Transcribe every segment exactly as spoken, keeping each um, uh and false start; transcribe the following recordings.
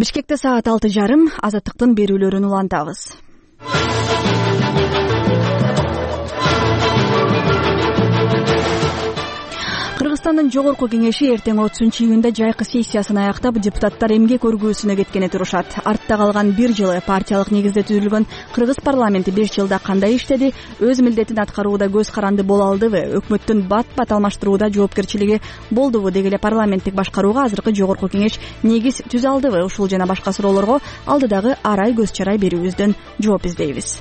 Бишкекте саат алты жарым азаттыктын берүүлөрүн улантабыз. Кыргызстандын жогорку кеңеши эртең отузунчу июнда жайкы сессиясын аяктап, депутаттар эмгек өргүүсүнө кеткени турушат. Артта калган бир жылы партиялык негизде түзүлгөн кыргыз парламенти беш жылда кандай иштеди, өз милдетин аткарууда көз каранды боло алдыбы, өкмөттүн бат-бат алмаштырууда жоопкерчилиги болдубу деги эле парламенттик башкарууга азыркы жогорку кеңеш негиз түзө алдыбы? Ушул жана башка суроолорго алдыдагы арай көз чарай берүүбүздөн жооп издейбиз.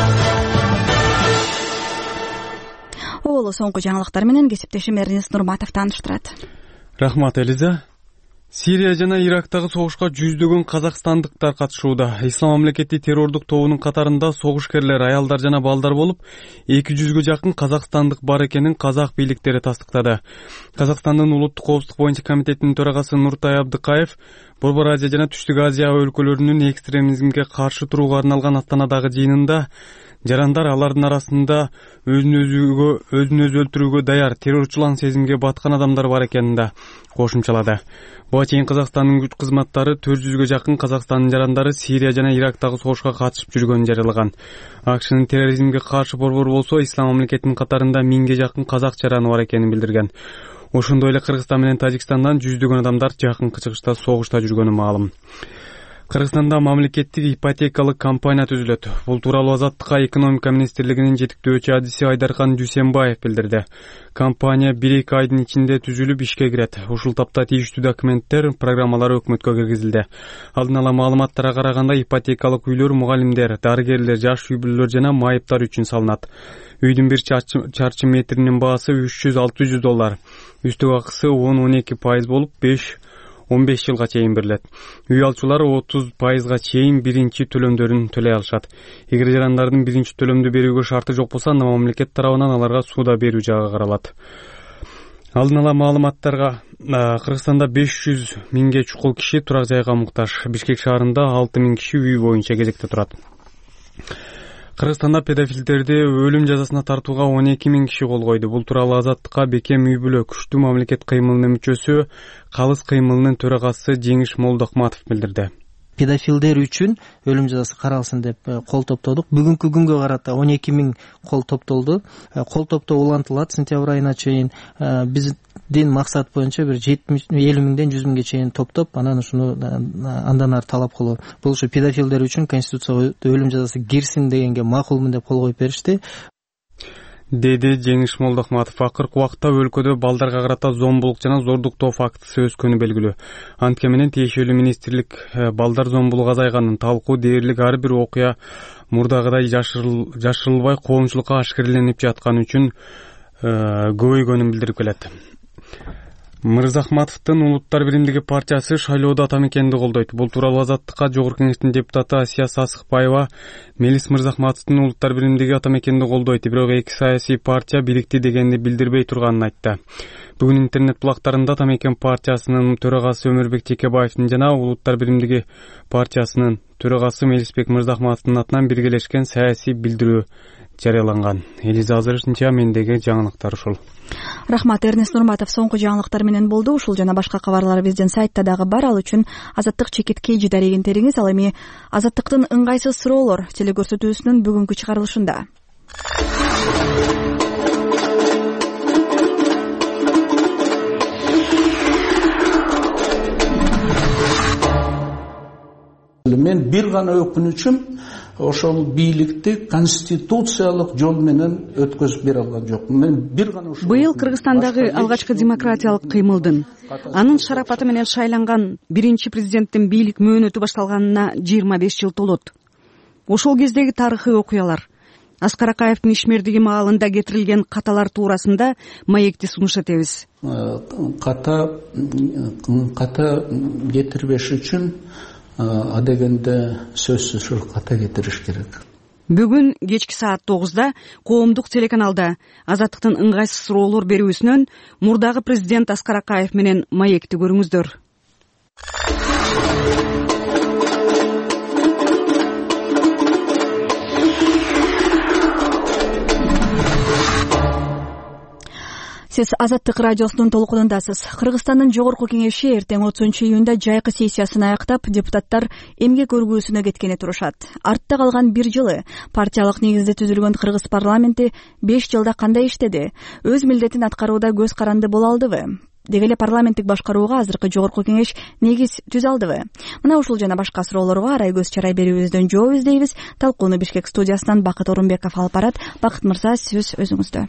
Оолу соңку жаңылыктар менен кесиптешим Эрнест Нурматов тааныштырат. Рахмат, Элиза. Сирия жана Ирактагы согушка жүздөгөн казакстандыктар катышууда. Ислам мамлекети террордук тобунун катарында согушкерлер аялдар жана балдар болуп, эки жүзгө жакын казакстандык бар экенин казак бийликтери тастыктады. Казакстандын улуттук коопсуздук боюнча комитетинин төрагасы Нуртай Абдыкаев Борбор Азия жана Түштүк Азия өлкөлөрүнүн экстремизмге каршы турууга арналган Астанадагы жыйынында жарандар алардын арасында өзүн өзүгө өзүн өзү өлтүрүүгө даяр террорчулан сезимге баткан адамдар бар экенин да кошумчалады. Буга чейин Казакстандын күч кызматтары төрт жүзгө жакын Казакстандын жарандары Сирия жана Ирактагы согушка катышып жүргөнүн жарыялаган. АКШнын терроризмге каршы борбору болсо Ислам мамлекетинин катарында миңге жакын казак жараны бар экенин билдирген. Ошондой эле Кыргызстан менен Тажикстандан жүздөгөн адамдар жакынкы чыгышта согушта жүргөнү маалым. Кыргызстанда мамлекеттик ипотекалык компания түзүлөт. Бул тууралуу Азаттыкка экономика министрлигинин жетиктөө адиси Айдархан Дүйсенбаев билдирди. Компания бир-эки айдын ичинде түзүлүп ишке кирет. Ушул тапта тийиштүү документтер, программалары өкмөткө киргизилди. Алдын ала маалыматтарга караганда ипотекалык үйлөр мугалимдер, дарыгерлер, жаш үй бүлөлөр жана майыптар үчүн салынат. Үйдүн бир чарчы метринин баасы үч жүз алты жүз доллар. Үстөк акысы он он эки пайыз болуп беш он беш жылга чейин берилет. Үй алчулар отуз пайызга чейин биринчи төлөмдөрүн төлөй алышат. Эгер жарандардын биринчи төлөмдү берүүгө шарты жок болсо, мамлекет тарабынан аларга сууда берүү жагы каралат. Алдын ала маалыматтарга Кыргызстанда беш жүз миңге чукул киши турак жайга муктаж. Бишкек шаарында алты миң киши үй боюнча кезекте турат. Кыргызстанда педофилдерди өлүм жазасына тартууга он эки миң киши кол койду. Бул тууралуу Азаттыкка Бекем үй бүлө күчтүү мамлекет кыймылынын мүчөсү, Калыс кыймылынын төрагасы Жеңиш Молдохматов билдирди. Педофилдер үчүн өлүм жазасы каралсын деп кол топтодук. Бүгүнкү күнгө карата он эки миң кол топтолду. Кол топтоо улантылат сентябрь айына чейин. Биздин максат боюнча бир элүү миңден жүз миңге чейин топтоп, анан ушуну андан ары талап кылуу. Бул ушу педофилдер үчүн конституцияга өлүм жазасы кирсин дегенге макулмун деп кол коюп беришти. Деди Жеңиш Молдохматов. Акыркы убакта өлкөдө балдарга карата зомбулук жана зордуктоо фактысы өскөнү белгилүү. Антке менен тиешелүү министрлик балдар зомбулугу азайганын, талкуу дээрлик ар бир окуя мурдагыдай жашырылбай коомчулукка ашкереленип жатканы үчүн көбөйгөнүн билдирип келет. Мырзахматовдун Улуттар биримдиги партиясы шайлоодо атамекенди колдойт. Бул тууралуу Азаттыкка Жогорку кеңештин депутаты Асия Сасыкбаева Мелис Мырзахматовдун Улуттар биримдиги атамекенди колдойт, бирок эки саясий партия бирикти дегенди билдирбей турганын айтты. Бүгүн интернет булактарында Атамекен партиясынын төрагасы Өмүрбек Текебаевдин жана Улуттар биримдиги партиясынын төрагасы Мелисбек Мырзахматовдун атынан биргелешкен саясий билдирүү жарыяланган. Элиза Азырычынча мендеги жаңылыктар ушул. Рахмат, Эрнест Нурматов соңку жаңылыктар менен болду. Ушул жана башка кабарлар биздин сайтта дагы бар. Ал үчүн Азаттык чекит кейжи дарегин териңиз. Ал эми Азаттыктын ыңгайсыз суроолор телекөрсөтүүсүнүн бүгүнкү чыгарылышында. Мен бир гана өкүнүчүм ошол бийликти конституциялык жол менен өткөзүп бере алган жок. Мен бир гана ошол Быйыл Кыргызстандагы алгачкы демократиялык кыймылдын, анын шарапаты менен шайланган биринчи президенттин бийлик мөөнөтү башталганына жыйырма беш жыл толот. Ошол кездеги тарыхый окуялар, Аскар Акаевдин ишмердиги маалында кетирилген каталар туурасында маекти сунуш этебиз. Ката ката кетирбеш үчүн адегенде сөзсүз ушул ката кетириш керек. Бүгүн кечки саат тогузда коомдук телеканалда Азаттыктын ыңгайсыз суроолор берүүсүнөн мурдагы президент Аскар Акаев менен маекти көрүңүздөр. Сиз Азаттык радиосунун толкунундасыз. Кыргызстандын жогорку кеңеши эртең отузунчу июнда жайкы сессиясын аяктап, депутаттар эмгек өргүүсүнө кеткени турушат. Артта калган бир жылы партиялык негизде түзүлгөн кыргыз парламенти беш жылда кандай иштеди? Өз милдетин аткарууда көз каранды боло алдыбы? Деги эле парламенттик башкарууга азыркы жогорку кеңеш негиз түзө алдыбы? Мына ушул жана башка суроолорго арай көз чарай берүүбүздөн жооп издейбиз. Талкууну Бишкек студиясынан Бакыт Орунбеков алып барат. Бакыт мырза, сөз өзүңүздө.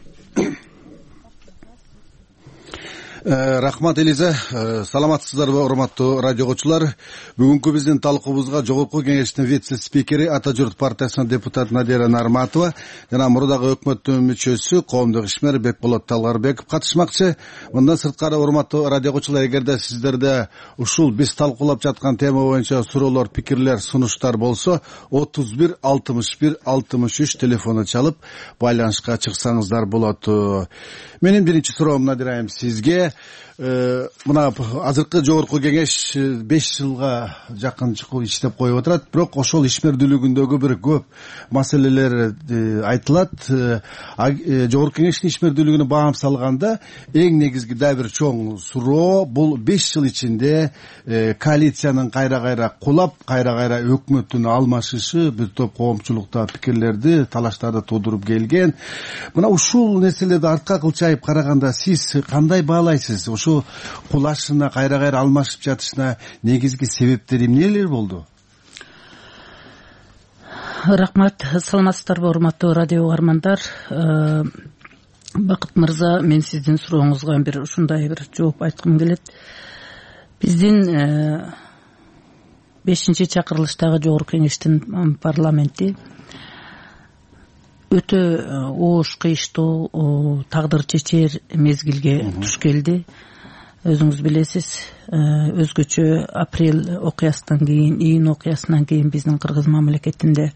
Рахмат Элиза, саламатсыздарбы урматтуу радиогочулар. Бүгүнкү биздин талкуубузга жогорку кеңештин вице спикери Ата журт партиясынын депутаты Надира Нарматова жана мурдагы өкмөттүн мүчөсү коомдук ишмер Бекболот Талгарбеков катышмакчы. Мындан сырткары урматтуу радиогочулар, эгерде сиздерде ушул биз талкуулап жаткан тема боюнча суроолор, пикирлер, сунуштар болсо, отуз бир алтымыш бир алтымыш үч телефону чалып байланышка чыксаңыздар болот. Менин биринчи суроом, Надира айым, сизге. Мына азыркы жогорку кеңеш беш жылга жакын иштеп коюп отурат, бирок ошол ишмердүүлүгүндөгү бир көп маселелер айтылат. Жогорку кеңештин ишмердүүлүгүнө баам салганда эң негизги да бир чоң суроо бул беш жыл ичинде коалициянын кайра-кайра кулап, кайра-кайра өкмөттүн алмашышы бир топ коомчулукта пикирлерди, талаштарды туудуруп келген. Мына ушул нерселерди артка кылчайып караганда сиз кандай баалайсыз? Ошо кулашына, кайра-кайра алмашып жатышына негизги себептери эмнелер болду? Рахмат, саламатсыздарбы урматтуу радио угармандар. Бакыт мырза, мен сиздин сурооңузга бир ушундай бир жооп айткым келет. Биздин бешинчи чакырылыштагы жогорку кеңештин парламенти өтө оош, кыйыштуу, тагдыр чечер мезгилге туш келди. Өзүңүз билесиз, өзгөчө апрель окуясынан кийин, июнь окуясынан кийин биздин кыргыз мамлекетинде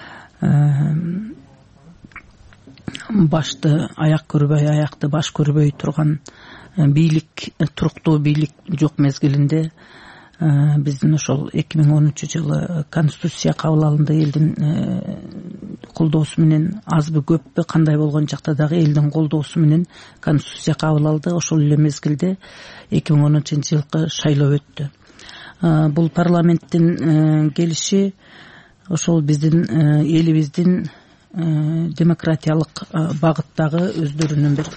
башты аяк көрбөй, аякты баш көрбөй турган бийлик, туруктуу бийлик жок мезгилинде биздин ошол эки миң онунчу жылы конституция кабыл алынды. Элдин колдоосу менен, азбы көппү кандай болгон жакта дагы элдин колдоосу менен конституция кабыл алды. Ошол эле мезгилде эки миң онунчу жылкы шайлоо өттү. Бул парламенттин келиши ошол биздин элибиздин демократиялык багыттагы өздөрүнүн бир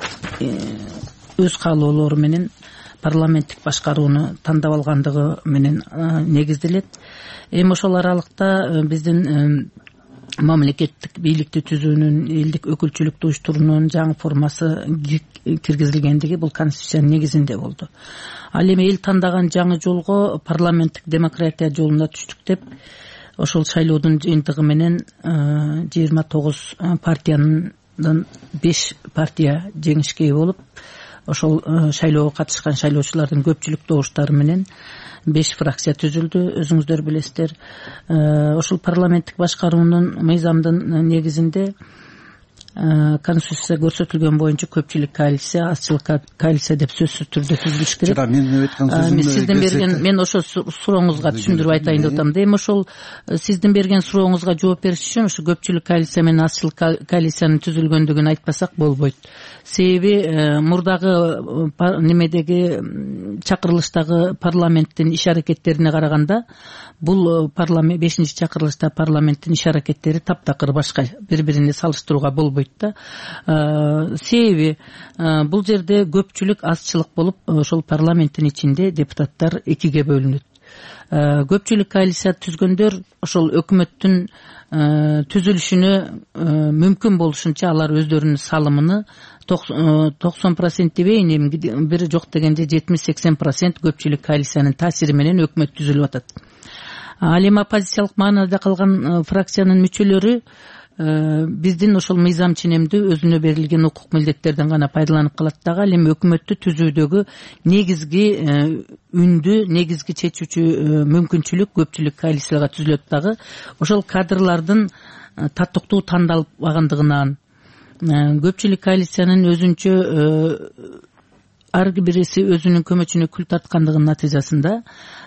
өз каалоолору менен парламенттик башкарууну тандап алгандыгы менен негизделет. Эми ошол аралыкта биздин мамлекеттик бийликти түзүүнүн, элдик өкүлчүлүктү уюштуруунун жаңы формасы киргизилгендиги бул конституциянын негизинде болду. Ал эми эл тандаган жаңы жолго, парламенттик демократия жолуна түштүк деп, ошол шайлоодун жыйынтыгы менен жыйырма тогуз партиянын беш партия жеңишке ээ болуп, ошол шайлоого катышкан шайлоочулардын көпчүлүк добуштары менен беш фракция түзүлдү. Өзүңүздөр билесиздер, ошол парламенттик башкаруунун мыйзамдын негизинде конституция көрсөтүлгөн боюнча көпчүлүк коалиция, азчылык коалиция деп сөзсүз түрдө түзүлүш керек. Мен сиздин берген, мен ошо сурооңузга түшүндүрүп айтайын деп атам. Эми ошол сиздин берген сурооңузга жооп бериш үчүн ошо көпчүлүк коалиция менен азчылык коалициянын түзүлгөндүгүн айтпасак болбойт. Себеби мурдагы немедеги чакырылыштагы парламенттин иш аракеттерине караганда бул парламент бешинчи чакырылышта парламенттин иш аракеттери таптакыр башка, бири-бирине салыштырууга болбойт да. Себеби бул жерде көпчүлүк азчылык болуп, ошол парламенттин ичинде депутаттар экиге бөлүнөт. Көпчүлүк коалиция түзгөндөр ошол өкмөттүн түзүлүшүнө мүмкүн болушунча алар өздөрүнүн салымын токсон процент дебейин, эми бир жок дегенде жетимиш сексен процент көпчүлүк коалициянын таасири менен өкмөт түзүлүп атат. Ал эми оппозициялык маанада калган фракциянын мүчөлөрү биздин ошол мыйзам ченемдүү өзүнө берилген укук милдеттерден гана пайдаланып калат дагы. Ал эми өкмөттү түзүүдөгү негизги үндү, негизги чечүүчү мүмкүнчүлүк көпчүлүк коалицияга түзүлөт дагы. Ошол кадрлардын татыктуу тандалбагандыгынан, көпчүлүк коалициянын өзүнчө ар бириси өзүнүн көмөчүнө күл тарткандыгынын натыйжасында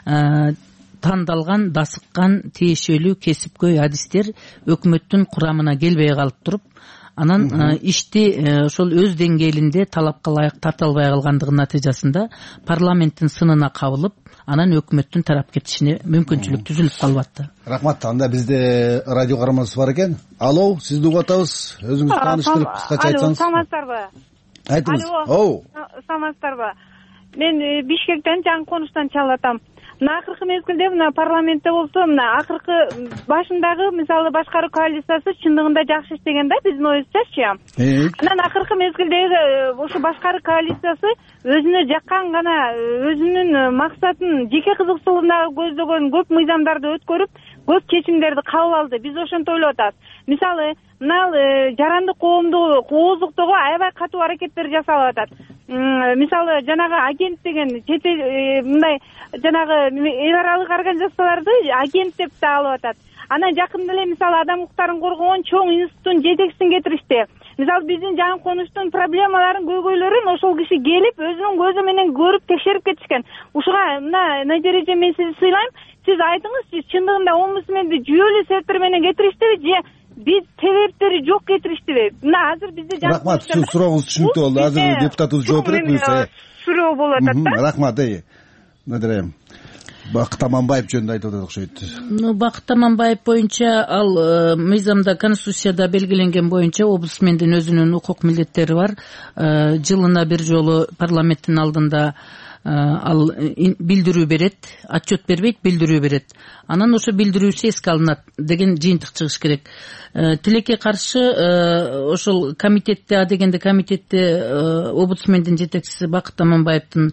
тандалган, дасыккан, тиешелүү, кесипкөй адистер өкмөттүн курамына келбей калып туруп, анан ишти ошол өз деңгээлинде талапка ылайык тарта албай калгандыгынын натыйжасында парламенттин сынына кабылып анан өкмөттүн тарап кетишине мүмкүнчүлүк түзүлүп калып атты. Рахмат. Анда бизде радио карманыбыз бар экен. Алло, сизди угуп атабыз. Өзүңүздү тааныштырып кыскача айтсаңыз. Саламатсыздарбы? Айтыңыз. Оо. Саламатсыздарбы? Мен Бишкектен, жаңы конуштан чалып атам. Мына акыркы мезгилде мына парламентте болсо, мына акыркы башындагы мисалы башкаруу коалициясы чындыгында жакшы иштеген да, биздин оюбузчачы. Анан акыркы мезгилдеги ошо башкаруу коалициясы өзүнө жаккан гана өзүнүн максатын, жеке кызыкчылыгына көздөгөн көп мыйзамдарды өткөрүп, көп чечимдерди кабыл алды. Биз ошентип ойлоп атабыз. Мисалы, мына жарандык коомду ооздуктоого аябай катуу аракеттер жасалып атат. Мисалы, жанагы агент деген чет мындай жанагы эл аралык организацияларды агент деп да алып атат. Анан жакында эле мисалы адам укуктарын коргогон чоң институттун жетекчисин кетиришти. Мисалы биздин жаңы конуштун проблемаларын, көйгөйлөрүн ошол киши келип өзүнүн көзү менен көрүп текшерип кетишкен. Ушуга мына Надереже мен сизди сыйлайм. Сиз айтыңызчы, чындыгында омбудсменди жүйөлүү себептер менен кетириштиби же биз себептери жок кетириштиби? Мына азыр бизде жаңы Рахмат, сиздин сурооңуз түшүнүктүү болду. Азыр депутатыбыз жооп берет буюрса. Суроо болуп атат да. Рахмат. Надере Бакыт Аманбаев жөнүндө айтып атат окшойт. Ну, Бакыт Аманбаев боюнча ал мыйзамда, конституцияда белгиленген боюнча омбудсмендин өзүнүн укук милдеттери бар. Жылына бир жолу парламенттин алдында ал билдирүү берет, отчет бербейт, билдирүү берет. Анан ошо билдирүүсү эске алынат деген жыйынтык чыгыш керек. Тилекке каршы ошол комитетте, а дегенде комитетте омбудсмендин жетекчиси Бакыт Аманбаевдин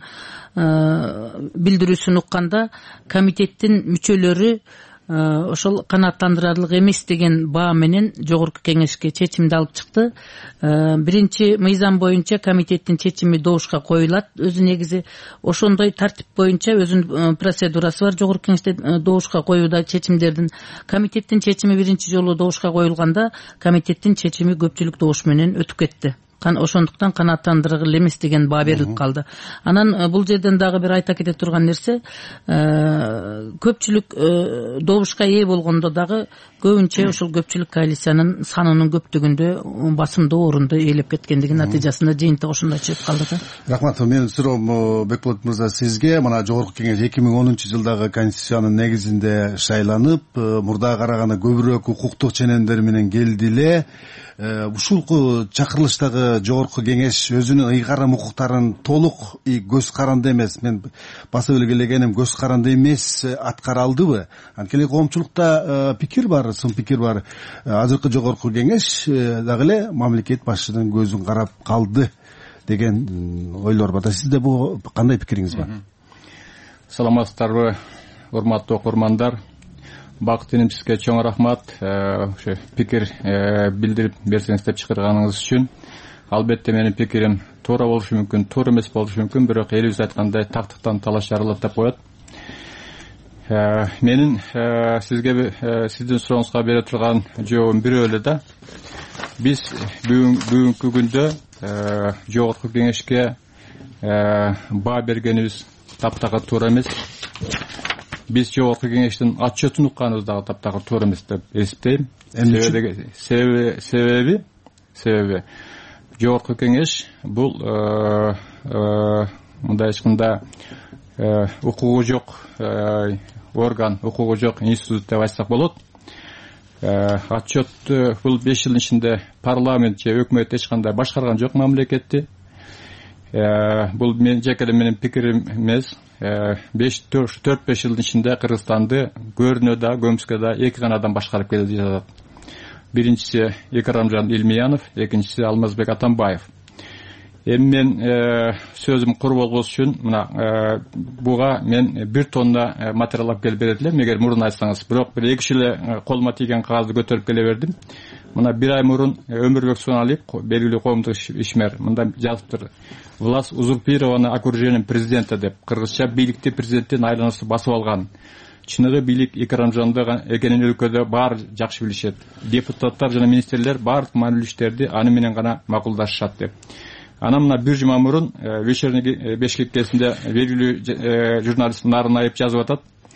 билдирүүсүн укканда комитеттин мүчөлөрү ошол канааттандырарлык эмес деген баа менен жогорку кеңешке чечимди алып чыкты. Биринчи мыйзам боюнча комитеттин чечими добушка коюлат. Өзү негизи ошондой тартип боюнча өзүнүн процедурасы бар. Жогорку кеңеште добушка коюуда чечимдердин комитеттин чечими биринчи жолу добушка коюлганда комитеттин чечими көпчүлүк добуш менен өтүп кетти. Ошондуктан канааттандыргыл эмес деген баа берилип калды. Анан бул жерден дагы бир айта кете турган нерсе, көпчүлүк добушка ээ болгондо дагы көбүнчө ошол көпчүлүк коалициянын санынын көптүгүндө басымдуу орунду ээлеп кеткендигинин натыйжасында жыйынтык ошондой чыгып калды да. Рахмат. Менин суроом Бекболот мырза сизге. Мына жогорку кеңеш эки миң онунчу жылдагы конституциянын негизинде шайланып, мурдага караганда көбүрөөк укуктук ченемдер менен келди эле. Ушул чакырылыштагы жогорку кеңеш өзүнүн ыйгарым укуктарын толук көз каранды эмес, мен баса белгилегеним көз каранды эмес аткара алдыбы? Анткени коомчулукта пикир бар, сын пикир бар. Азыркы жогорку кеңеш дагы эле мамлекет башчынын көзүн карап калды деген ойлор бар. Сизде бул кандай пикириңиз бар? Саламатсыздарбы, урматтуу окурмандар. Бакыт энем, сизге чоң рахмат. Ошо пикир билдирип берсеңиз деп чакырганыңыз үчүн. Албетте менин пикирим туура болушу мүмкүн, туура эмес болушу мүмкүн, бирок элибиз айткандай тактыктан талаш жаралат деп коет. Менин сизге сиздин сурооңузга бере турган жообум бирөө эле да. Биз бүгүнкү күндө жогорку кеңешке баа бергенибиз таптагы туура эмес. Биз жогорку кеңештин отчетун укканыбыз дагы таптагы туура эмес деп эсептейм. Себеби себеби себеби жогорку кеңеш бул мындай айтканда укугу жок орган, укугу жок институт деп айтсак болот. Отчет бул беш жылдын ичинде парламент же өкмөт эч кандай башкарган жок мамлекетти. Бул мен жеке менин пикирим эмес. төрт беш жылдын ичинде Кыргызстанды көрүнө да, көмүскө да эки гана адам башкарып келди жатат. Биринчиси Икрамжан Илмиянов, экинчиси Алмазбек Атамбаев. Эми мен сөзүм кур болгос үчүн мына буга мен бир тонна материал алып келип берет элем, эгер мурун айтсаңыз. Бирок бир эки үч эле колума тийген кагазды көтөрүп келе бердим. Мына бир ай мурун Өмүрбек Суналиев, белгилүү коомдук ишмер, мында жазыптыр. Власть узурпирована окружением президента деп. Кыргызча бийликти президенттин айланасы басып алган. Чыныгы бийлик Икрамжанды экенин өлкөдө баары жакшы билишет. Депутаттар жана министрлер баардык маанилүү иштерди аны менен гана макулдашышат деп. Анан мына бир жума мурун вечерний бешик кезинде белгилүү журналист Нарынаев жазып атат.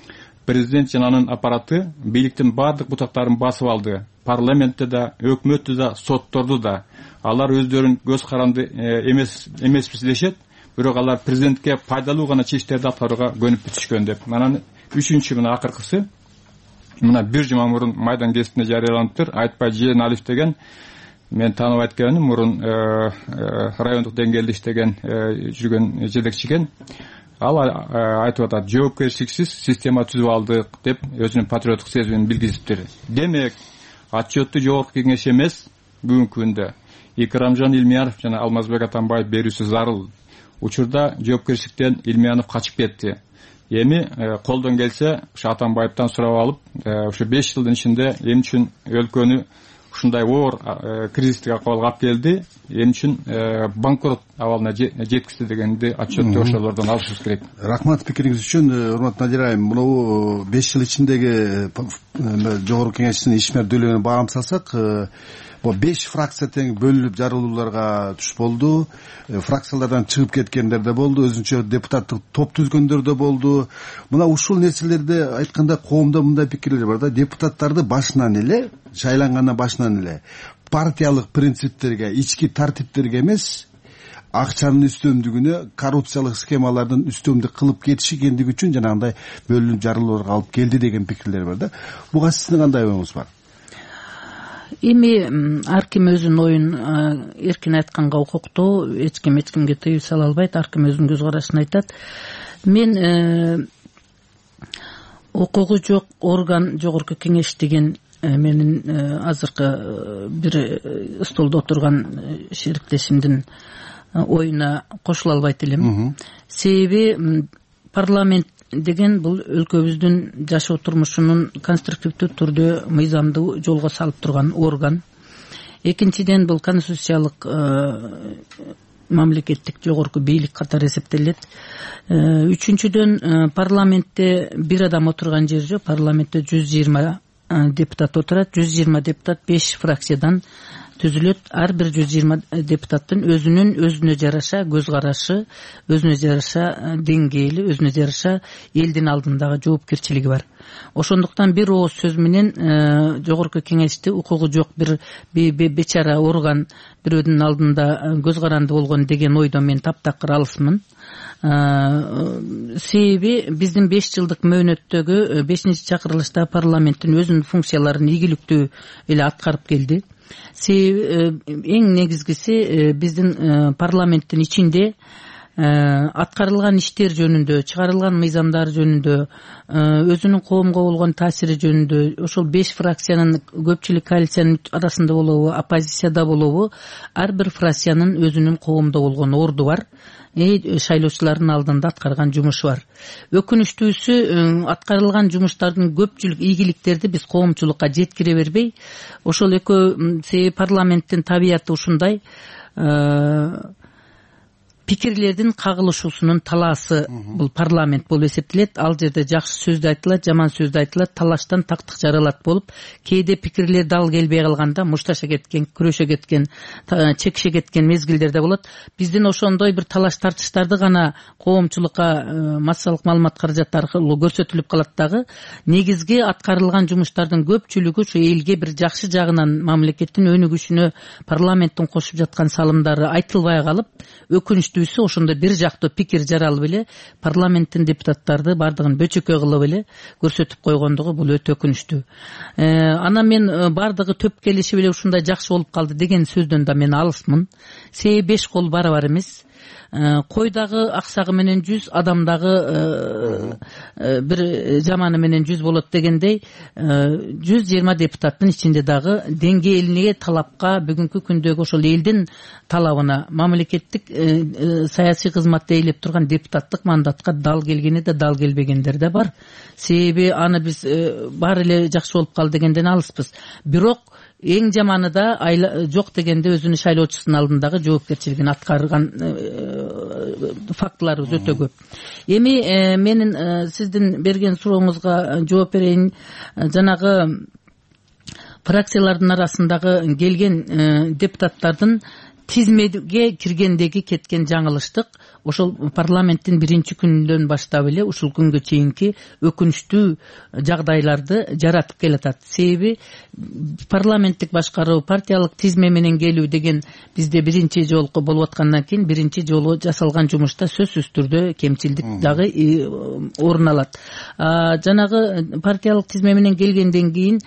президент жана анын аппараты бийликтин баардык бутактарын басып алды. Парламентте да, өкмөттү да, сотторду да. Алар өздөрүн көз каранды эмес эмеспиз дешет, бирок алар президентке пайдалуу гана чечимдерди аткарууга көнүп бүтүшкөн деп. Манан үчүнчү мына акыркысы мына бир жума мурун Майдан гезитинде жарыяланыптыр. Айтпай Жээналиев деген мен тааныбайт экенмин, мурун райондук деңгээлде иштеген жүргөн жетекчи экен. Ал айтып атат, жоопкерчиликсиз система түзүп алдык деп өзүнүн патриоттук сезимин билгизиптир. Демек, отчетту жогорку кеңеш эмес, бүгүнкү күндө Икрамжан Илмиянов жана Алмазбек Атамбаев берүүсү зарыл. Учурда жоопкерчиликтен Илмиянов качып кетти. Эми колдон келсе, ушу Атамбаевтан сурап алып, ушу беш жылдын ичинде эмне үчүн өлкөнү ушундай оор кризистик акыбалга алып келди, эмне үчүн банкрот абалына жеткизди дегенди отчетту ошолордон алышыбыз керек. Рахмат пикириңиз үчүн. Урматтуу Надира айым, мына беш жыл ичиндеги жогорку кеңештин ишмердүүлүгүнө баам салсак, беш фракция тең бөлүнүп жарылууларга туш болду. Фракциялардан чыгып кеткендер да болду, өзүнчө депутаттык топ түзгөндөр да болду. Мына ушул нерселерде айтканда коомдо мындай пикирлер бар да, депутаттарды башынан эле, шайлангандан башынан эле партиялык принциптерге, ички тартиптерге эмес, акчанын үстөмдүгүнө, коррупциялык схемалардын үстөмдүк кылып кетишкендиги үчүн жанагындай бөлүнүп жарылууларга алып келди деген пикирлер бар да. Буга сиздин кандай оюңуз бар? Эми ар ким өзүнүн оюн эркин айтканга укуктуу, эч ким эч кимге тыюу сала албайт, ар ким өзүнүн көз карашын айтат. Мен укугу жок орган жогорку кеңеш деген менин азыркы бир столдо отурган шериктешимдин оюна кошула албайт элем. Себеби парламент деген бул өлкөбүздүн жашоо турмушунун конструктивдүү түрдө мыйзамдуу жолго салып турган орган. Экинчиден, бул конституциялык мамлекеттик жогорку бийлик катары эсептелет. Үчүнчүдөн, парламентте бир адам отурган жер жок. Парламентте жүз жыйырма депутат отурат. жүз жыйырма депутат беш фракциядан түзүлөт. Ар бир жүз жыйырма депутаттын өзүнүн өзүнө жараша көз карашы, өзүнө жараша деңгээли, өзүнө жараша элдин алдындагы жоопкерчилиги бар. Ошондуктан бир ооз сөз менен жогорку кеңешти укугу жок бир бечара орган бирөөнүн алдында көз каранды болгон деген ойдон мен таптакыр алысмын. Себеби биздин беш жылдык мөөнөттөгү бешинчи чакырылышта парламенттин өзүнүн функцияларын ийгиликтүү эле аткарып келди. Эң негизгиси биздин парламенттин ичинде аткарылган иштер жөнүндө, чыгарылган мыйзамдар жөнүндө, өзүнүн коомго болгон таасири жөнүндө, ошол беш фракциянын көпчүлүк коалициянын арасында болобу, оппозицияда болобу, ар бир фракциянын өзүнүн коомдо болгон орду бар. Шайлоочулардын алдында аткарган жумушу бар. Өкүнүчтүүсү, аткарылган жумуштардын көпчүлүк ийгиликтерди биз коомчулукка жеткире бербей, ошол экөө парламенттин табияты ушундай, пикирлердин кагылышуусунун талаасы бул парламент болуп эсептелет. Ал жерде жакшы сөз да айтылат, жаман сөз да айтылат, талаштан тактык жаралат болуп, кээде пикирлер дал келбей калганда мушташа кеткен, күрөшө кеткен, чекише кеткен мезгилдер да болот. Биздин ошондой бир талаш тартыштарды гана коомчулукка массалык маалымат каражаты аркылуу көрсөтүлүп калат дагы, негизги аткарылган жумуштардын көпчүлүгү ушу элге бир жакшы жагынан, мамлекеттин өнүгүшүнө парламенттин кошуп жаткан салымдары айтылбай калып, өкүнүчтүү ошондо бир жактуу пикир жаралып эле парламенттин депутаттарды бардыгын бөчөкөй кылып эле көрсөтүп койгондугу бул өтө өкүнүчтүү. Анан мен бардыгы төп келишип эле ушундай жакшы болуп калды деген сөздөн да мен алысмын. Себеби беш кол барабар эмес. Койдагы аксагы менен жүз, адамдагы бир жаманы менен жүз болот дегендей, жүз жыйырма депутаттын ичинде дагы деңгээлине талапка, бүгүнкү күндөгү ошол элдин талабына, мамлекеттик саясий кызматты ээлеп турган депутаттык мандатка дал келгени да, дал келбегендер да бар. Себеби аны биз баары эле жакшы болуп калды дегенден алыспыз. Бирок эң жаманы да жок дегенде өзүнүн шайлоочусунун алдындагы жоопкерчилигин аткарган фактыларыбыз өтө көп. Эми менин сиздин берген сурооңузга жооп берейин. Жанагы фракциялардын арасындагы келген депутаттардын тизмеге киргендеги кеткен жаңылыштык ошол парламенттин биринчи күнүнөн баштап эле ушул күнгө чейинки өкүнүчтүү жагдайларды жаратып келатат. Себеби парламенттик башкаруу, партиялык тизме менен келүү деген бизде биринчи жолку болуп аткандан кийин биринчи жолу жасалган жумушта сөзсүз түрдө кемчилдик дагы орун алат. Жанагы партиялык тизме менен келгенден кийин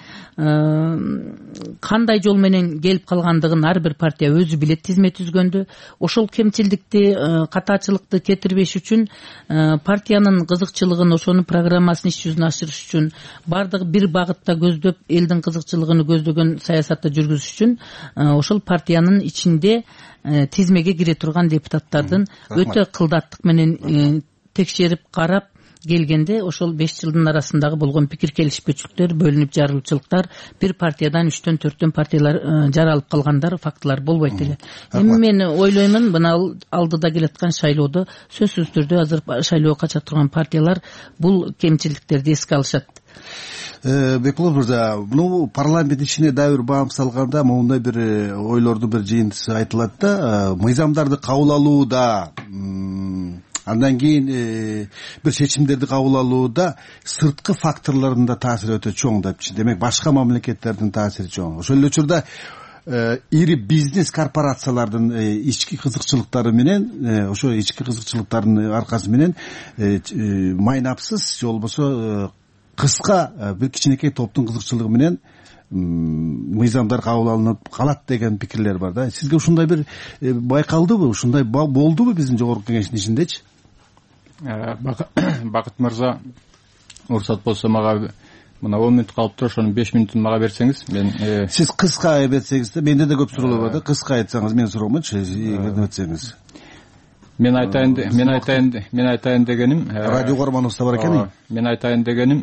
кандай жол менен келип калгандыгын ар бир партия өзү билет тизме түзгөндө. Ошол кемчилдикти, катачылыкты кетирбеш үчүн партиянын кызыкчылыгын, ошонун программасын иш жүзүнө ашырыш үчүн бардыгы бир багытта көздөп, элдин кызыкчылыгын көздөгөн саясатты жүргүзүш үчүн ошол партиянын ичинде тизмеге кире турган депутаттардын өтө кылдаттык менен текшерип карап келгенде ошол беш жылдын арасындагы болгон пикир келишпөчүлүктөр, бөлүнүп жарылуучулуктар, бир партиядан үчтөн төрттөн партиялар жаралып калгандар фактылар болбойт эле. Эми мен ойлоймун, мына алдыда келаткан шайлоодо сөзсүз түрдө азыр шайлоого кача турган партиялар бул кемчилдиктерди эске алышат. Бекболот мырза, муну парламент ичине дагы бир баам салганда моундай бир ойлордун бир жыйынтыгы айтылат да, мыйзамдарды кабыл алууда, андан кийин бир чечимдерди кабыл алууда сырткы факторлордун да таасири өтө чоң депчи. Демек башка мамлекеттердин таасири чоң. Ошол эле учурда ири бизнес корпорациялардын ички кызыкчылыктары менен, ошо ички кызыкчылыктардын аркасы менен майнапсыз же болбосо кыска бир кичинекей топтун кызыкчылыгы менен мыйзамдар кабыл алынып калат деген пикирлер бар да. Сизге ушундай бир байкалдыбы, ушундай болдубу биздин жогорку кеңештин ичинде? Бакыт мырза, уруксат болсо мага мына он мүнөт калыптыр, ошонун беш мүнөтүн мага берсеңиз, мен сиз кыска берсеңиз да, менде да көп суроолор бар да, кыска айтсаңыз, мен сураймынчы, эгерде өтсөңүз. Мен айтайын, мен айтайын, мен айтайын дегеним, радио көрманыбыз да бар экен. Мен айтайын дегеним,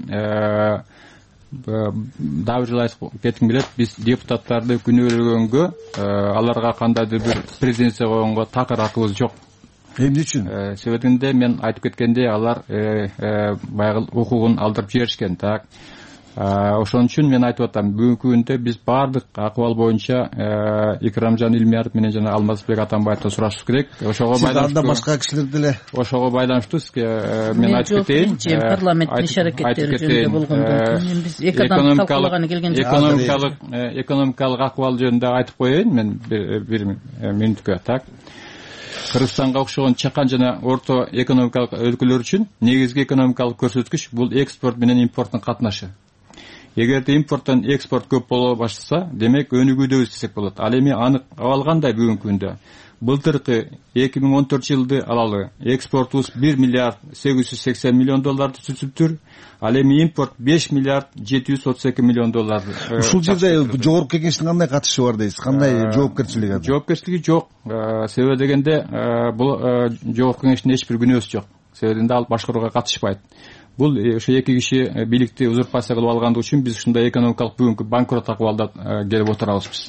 дагы бир жолу айтып кетким келет, биз депутаттарды күнөөлөгөнгө, аларга кандайдыр бир претензия койгонго такыр акыбыз жок. Эмне үчүн? Себебинде мен айтып кеткендей, алар баягы укугун алдырып жиберишкен, так. Ошон үчүн мен айтып атам, бүгүнкү күндө биз баардык акыбал боюнча Икрамжан Илмияров менен жана Алмазбек Атамбаевден сурашыбыз керек. Ошого байланыштуу башка кишилер деле. Ошого байланыштуу мен айтып кетейин. Парламенттин иш аракеттери жөнүндө болгондон кийин биз эки адам талкуулаганы келген жок. Экономикалык экономикалык акыбал жөнүндө айтып коеюн мен бир мүнөткө, так. Кыргызстанга окшогон чакан жана орто экономикалык өлкөлөр үчүн негизги экономикалык көрсөткүч бул экспорт менен импорттун катнашы. Эгерде импорттон экспорт көп боло баштаса, демек өнүгүүдөбүз десек болот. Ал эми анык алгандай бүгүнкү күндө былтыркы эки миң он төртүнчү жылды алалы, экспортубуз бир миллиард сегиз жүз сексен миллион долларды түзүптүр. Ал эми импорт беш миллиард жети жүз отуз эки миллион долларды. Ушул жерде жогорку кеңештин кандай катышы бар дейсиз? Кандай жоопкерчилиги бар? Жоопкерчилиги жок. Себеби дегенде бул жогорку кеңештин эч бир күнөөсү жок. Себебинде ал башкарууга катышпайт. Бул ошо эки киши бийликти узурпация кылып алгандыгы үчүн биз ушундай экономикалык бүгүнкү банкрот акыбалда келип отурабыз.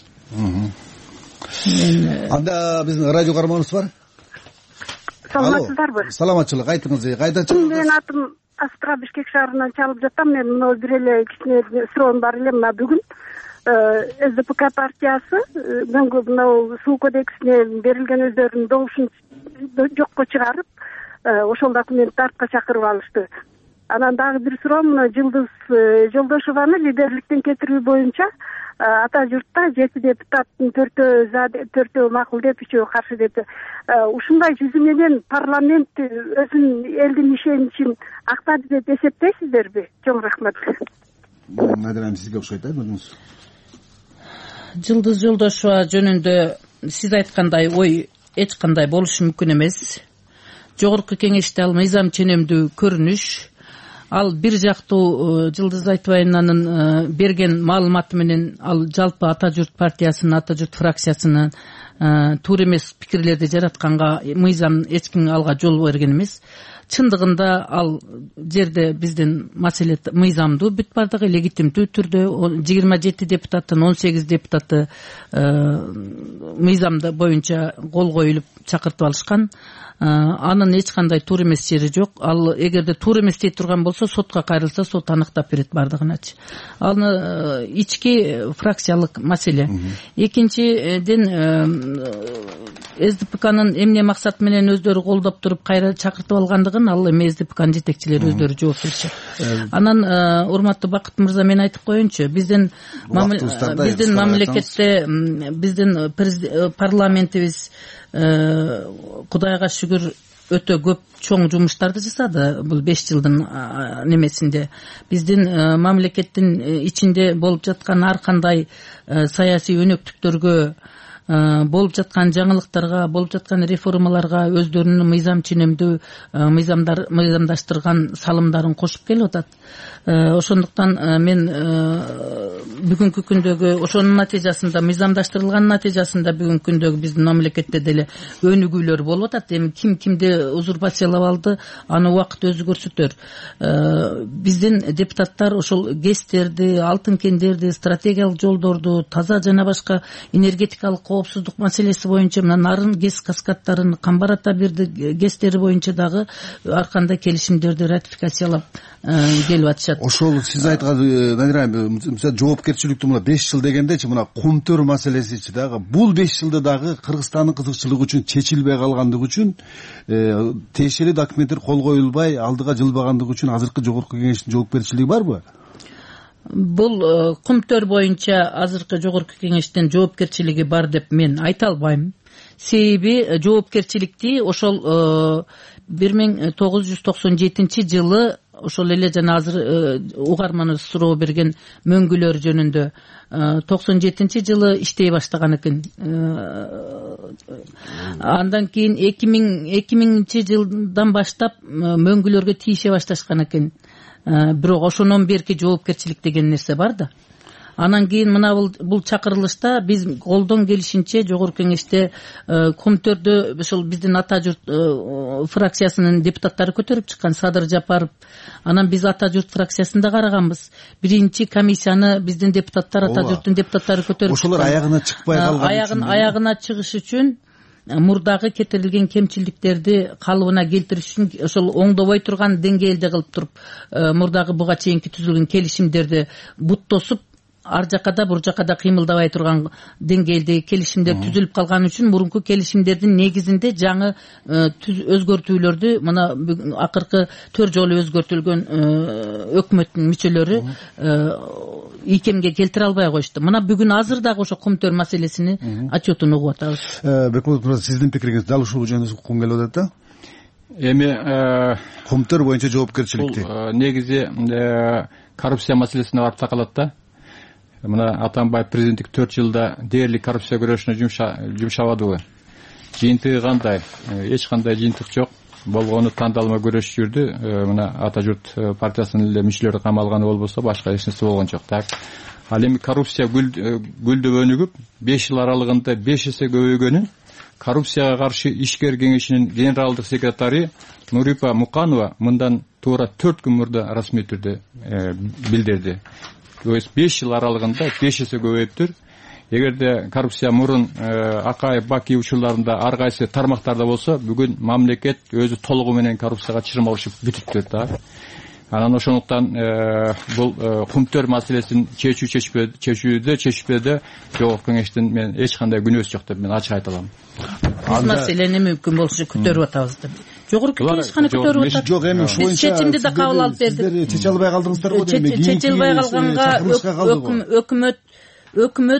Анда биздин радио карманыбыз бар. Саламатсыздарбы? Саламатчылык, айтыңыз, кайда чыгып? Менин атым Астра, Бишкек шаарынан чалып жатам. Мен мына бир эле кичине суроом бар эле. Мына бүгүн СДПК партиясы мына суу кодексине берилген өздөрүнүн добушун жокко чыгарып, ошол документти артка чакырып алышты. Анан дагы бир суроом, мына Жылдыз Жолдошованы лидерликтен кетирүү боюнча ата журтта жети депутаттын төртөө за, төртөө макул деп, үчөө каршы деп. Ушундай жүзү менен парламент өзүнүн элдин ишеничин актады деп эсептейсиздерби? Чоң рахмат. Надам сизге окшойт да, көрүңүз. Жылдыз Жолдошова жөнүндө сиз айткандай ой эч кандай болушу мүмкүн эмес. Жогорку кеңеште ал мыйзам ченемдүү көрүнүш, ал бир жактуу Жылдыз Айтбайнанын берген маалыматы менен ал жалпы Ата журт партиясынын, Ата журт фракциясынын туура эмес пикирлерди жаратканга мыйзам эч ким алга жол берген эмес. чындыгында ал жерде биздин маселе мыйзамдуу бүт бардыгы легитимдүү түрдө жыйырма жети депутаттын он сегиз депутаты мыйзамда боюнча кол коюлуп чакыртып алышкан. Анын эч кандай туура эмес жери жок. Ал эгерде туура эмес дей турган болсо сотко кайрылса сот аныктап берет бардыгыначы. Аны ички фракциялык маселе. Экинчиден СДПКнын эмне максат менен өздөрү колдоп туруп кайра чакыртып алгандыгын ал эми СДПКнын жетекчилери өздөрү жооп беришет. Анан урматтуу Бакыт мырза, мен айтып коеюнчу, биздин биздин мамлекетте биздин парламентибиз Кудайга шүгүр өтө көп чоң жумуштарды жасады бул беш жылдын немесинде. Биздин мамлекеттин ичинде болуп жаткан ар кандай саясий өнөктүктөргө, болуп жаткан жаңылыктарга, болуп жаткан реформаларга өздөрүнүн мыйзам ченемдүү мыйзамдар мыйзамдаштырган салымдарын кошуп келип атат. Ошондуктан мен бүгүнкү күндөгү ошонун натыйжасында, мыйзамдаштырылган натыйжасында бүгүнкү күндөгү биздин мамлекетте деле өнүгүүлөр болуп атат. Эми ким кимди узурпациялап алды, аны убакыт өзү көрсөтөр. Биздин депутаттар ошол гэстерди, алтын кендерди, стратегиялык жолдорду, таза жана башка энергетикалык коопсуздук маселеси боюнча мына нарын гэс каскадтарын, Камбар ата бирди гэстери боюнча дагы ар кандай келишимдерди ратификациялап келип атышат. Ошол сиз айткан Надира айым, жоопкерчиликтүү мына беш жыл дегендечи, мына кумтөр маселесичи дагы бул беш жылда дагы Кыргызстандын кызыкчылыгы үчүн чечилбей калгандыгы үчүн, тиешелүү документтер кол коюлбай алдыга жылбагандыгы үчүн азыркы жогорку кеңештин жоопкерчилиги барбы? Бул кумтөр боюнча азыркы жогорку кеңештин жоопкерчилиги бар деп мен айта албайм. Себеби жоопкерчиликти ошол бир миң тогуз жүз токсон жетинчи жылы ошол эле жана азыр угарманыбыз суроо берген мөңгүлөр жөнүндө токсон жетинчи жылы иштей баштаган экен. Андан кийин эки миңинчи жылдан баштап мөңгүлөргө тийише башташкан экен. Бирок ошондон берки жоопкерчилик деген нерсе бар да. Анан кийин мына бул чакырылышта биз колдон келишинче жогорку кеңеште комитеттердө ошол биздин ата журт фракциясынын депутаттары көтөрүп чыккан, Садыр Жапаров. Анан биз ата журт фракциясында караганбыз. Биринчи комиссияны биздин депутаттар, ата журттун депутаттары көтөрүп чыккан. Ошолор аягына чыкпай калган. Аягын аягына чыгыш үчүн мурдагы кетирилген кемчилдиктерди калыбына келтириш үчүн ошол оңдобой турган деңгээлде кылып туруп мурдагы буга чейинки түзүлгөн келишимдерди буттосуп ар жака да бур жака да кыймылдабай турган деңгээлдеги келишимдер түзүлүп калган үчүн мурунку келишимдердин негизинде жаңы өзгөртүүлөрдү мына акыркы төрт жолу өзгөртүлгөн өкмөттүн мүчөлөрү ийкемге келтире албай коюшту. Мына бүгүн азыр дагы ошо кумтөр маселесини отчетун угуп атабыз. Бекмулов, сиздин пикириңиз дал ушул жөнүндө уккум келип атат да? Эми кумтөр боюнча жоопкерчиликти негизи коррупция маселесине барып такалат да. Мына Атамбаев президенттик төрт жылда дээрлик коррупция күрөшүнө жумшабадыбы? Жыйынтыгы кандай? Эч кандай жыйынтык жок. Болгону тандалма күрөш жүрдү. Мына Ата журт партиясынын эле мүчөлөрү камалганы болбосо башка эч нерсе болгон жок. Так. Ал эми коррупция гүлдөп өнүгүп, беш жыл аралыгында беш эсе көбөйгөнү коррупцияга каршы ишкер кеңешинин генералдык секретары Нурипа Муканова мындан туура төрт күн мурда расмий түрдө билдирди. То есть беш жыл аралыгында беш эсе көбөйүптүр. Эгерде коррупция мурун Акаев, Баки учурларында ар кайсы тармактарда болсо, бүгүн мамлекет өзү толугу менен коррупцияга чырмалышып бүтүптүр да. Анан ошондуктан бул кумтөр маселесин чечүү чечүүдө чечүүдө жогорку кеңештин мен эч кандай күнөөсү жок деп мен ачык айта алам. Биз маселени мүмкүн болсо көтөрүп атабыз деп. Жогорку кеңеш каны көтөрүп атат. Жок, эми ушул боюнча чечимди да кабыл алып бердик. Сиздер чече албай калдыңыздар го дейм. Чече албай калганга өкмөт өкмөт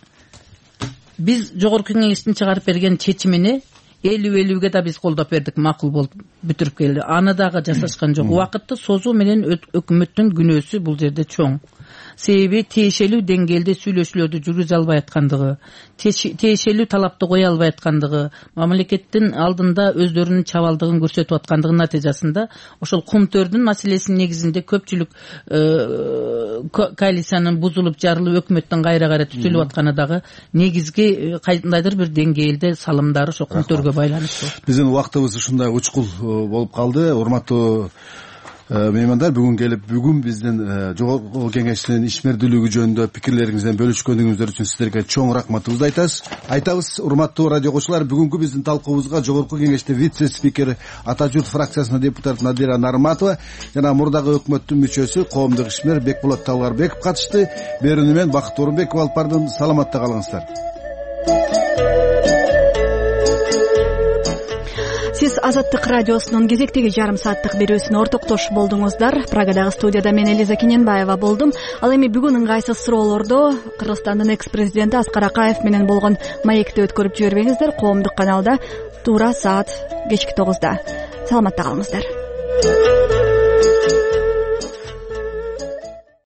биз жогорку кеңештин чыгарып берген чечимини элүү элүүгө да биз колдоп бердик, макул болуп бүтүрүп келди. Аны дагы жасашкан жок. Убакытты созуу менен өкмөттүн күнөөсү бул жерде чоң. Себеби тиешелүү деңгээлде сүйлөшүүлөрдү жүргүзө албай аткандыгы, тиешелүү талапты кое албай аткандыгы, мамлекеттин алдында өздөрүнүн чабалдыгын көрсөтүп аткандыгынын натыйжасында ошол кумтөрдүн маселесинин негизинде көпчүлүк коалициянын бузулуп жарылып өкмөттүн кайра кайра түзүлүп атканы дагы негизги кандайдыр бир деңгээлде салымдары ошо көмтөргө байланыштуу. Биздин убактыбыз ушундай учкул болуп калды. Урматтуу меймандар, бүгүн келип бүгүн биздин жогорку кеңештин ишмердүүлүгү жөнүндө пикирлериңизден бөлүшкөнүңүздөр үчүн сиздерге чоң рахматыбызды айтабыз. Айтабыз, урматтуу радио окуучулар, бүгүнкү биздин талкуубузга жогорку кеңештин вице спикери, Ата журт фракциясынын депутаты Надира Нарматова жана мурдагы өкмөттүн мүчөсү, коомдук ишмер Бекболот Талгарбеков катышты. Берүүнү мен Бакыт Орунбеков алып бардым. Саламатта калыңыздар. Сиз Азаттык радиосунун кезектеги жарым сааттык берүүсүнө ортоктош болдуңуздар. Прагадагы студияда мен Элиза Кененбаева болдум. Ал эми бүгүн ыңгайсыз суроолордо Кыргызстандын экс-президенти Аскар Акаев менен болгон маекти өткөрүп жибербеңиздер. Коомдук каналда туура саат кечки тогузда. Саламатта калыңыздар.